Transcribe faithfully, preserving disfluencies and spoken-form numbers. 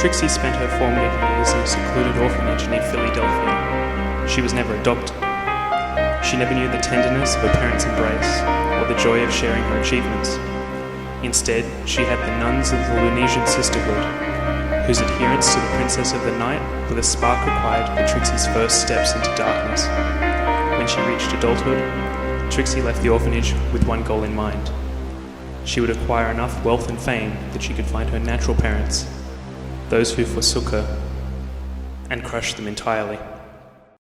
Trixie spent her formative years in a secluded orphanage near Philadelphia. She was never adopted. She never knew the tenderness of a parent's embrace or the joy of sharing her achievements. Instead, she had the nuns of the Lunesian Sisterhood, whose adherence to the Princess of the Night were the spark required for Trixie's first steps into darkness. When she reached adulthood, Trixie left the orphanage with one goal in mind. She would acquire enough wealth and fame that she could find her natural parents, those who forsook her, and crush them entirely.